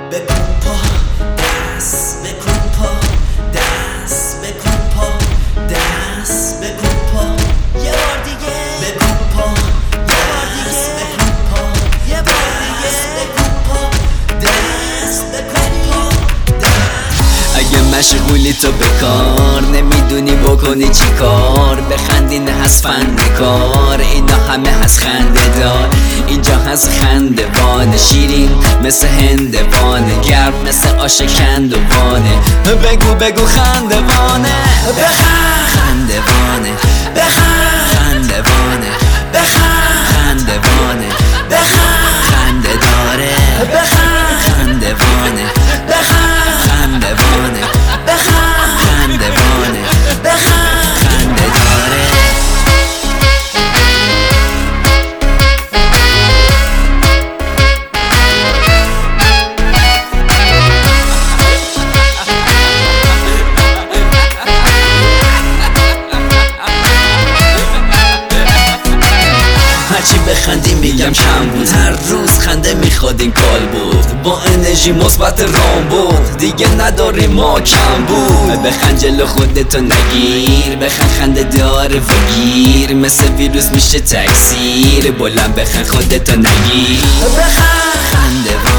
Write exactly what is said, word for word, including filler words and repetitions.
بکن پا دست بکن پا دست بکن پا دست بکن پا یه بار دیگه بکن پا یه بار دیگه بکن پا یه بار دیگه بکن پا دست بکن پا دست. اگه مشغولی تو بکار نمیدونی بکنی چی کار، بخندی نه از فن کار، اینا همه از خنده دار، اینجا هست خندوانه، شیرین مثل هندوانه، گرم مثل آش کندوانه، بگو بگو خندوانه، بخند خندوانه، بخند خندوانه، بخند خندوانه، بخند خنده داره، بخند خندوانه، بخند خندوانه، بخند خندوانه، بخند خنده داره. هرچی بخندی میگم کم بود، هر روز خنده میخواد این کال بود، با انرژی مثبت رام بود، دیگه نداری ما کم بود. بخند جلو خودتو نگیر، بخند خنده داره و گیر، مثل ویروس میشه تکثیر، بلند بخند خودتو نگیر، بخند خنده